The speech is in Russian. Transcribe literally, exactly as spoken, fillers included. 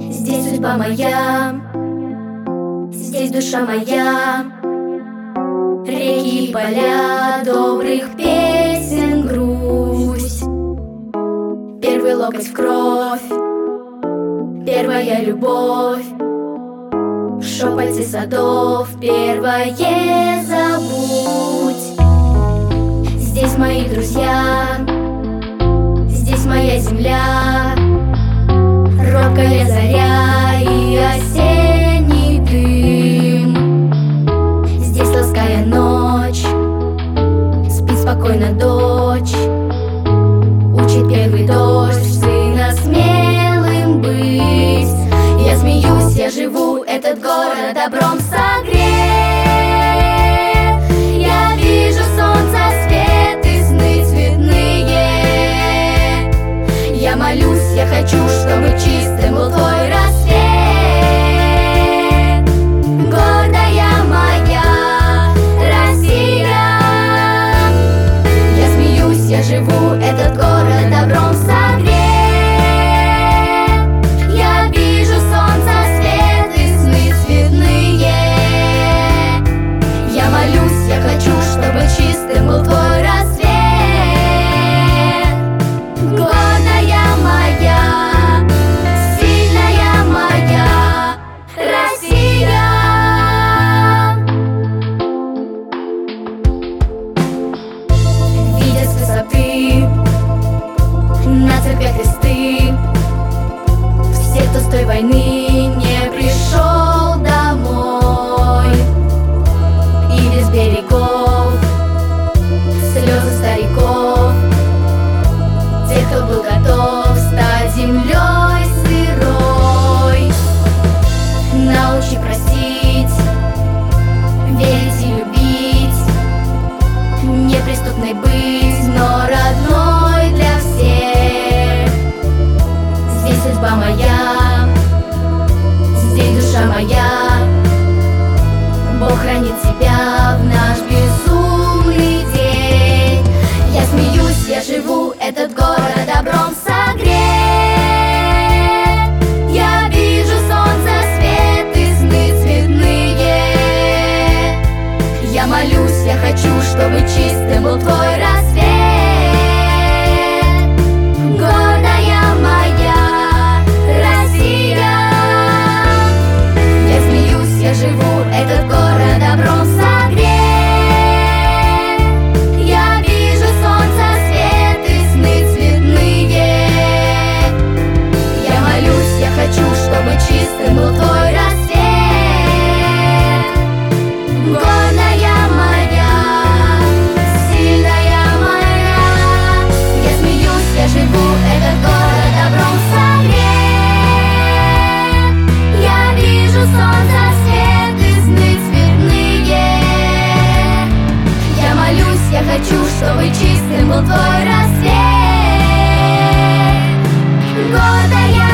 Здесь судьба моя, здесь душа моя, реки и поля добрых песен грусть. Первый локоть в кровь, первая любовь, в шепоте садов первое забудь. Здесь мои друзья, здесь моя земля, робкая заря и осенний дым. Здесь лаская ночь, спит спокойно дочь, учит первый дождь сына смелым быть. Я смеюсь, я живу, этот город добром согрет. Я вижу солнце, свет и сны цветные. Я молюсь, я хочу, чтобы чистым был твой рассвет. Гордая моя Россия. Я смеюсь, я живу, этот город добром согрет. Я вижу солнце, свет и сны цветные. Я молюсь, я хочу, чтобы чистым был твой рассвет. Гордая моя, сильная моя Россия. Видя с высоты на церквях кресты, все, кто с той войны не пришел домой, и без берегов слезы стариков, те, кто был готов стать землей сырой. Научи простить, верить и любить, неприступной быть, но родной для всех. Здесь судьба моя, здесь душа моя, Бог хранит тебя в наш безумный день. Я смеюсь, я живу, этот город добром согрет. Я вижу солнце, свет и сны цветные. Я молюсь, я хочу, чтобы чистым был твой рассвет. Гордая моя Россия. Я смеюсь, я живу, этот город добром согрет. Я вижу солнце, свет и сны цветные. Я молюсь, я хочу, чтобы чистым был твой рассвет. Гордая моя, сильная моя. Я смеюсь, я живу, этот город добром согрет. Я вижу солнце, свет и сны цветные. Я молюсь, я хочу, чтобы чистым был твой рассвет. Гордая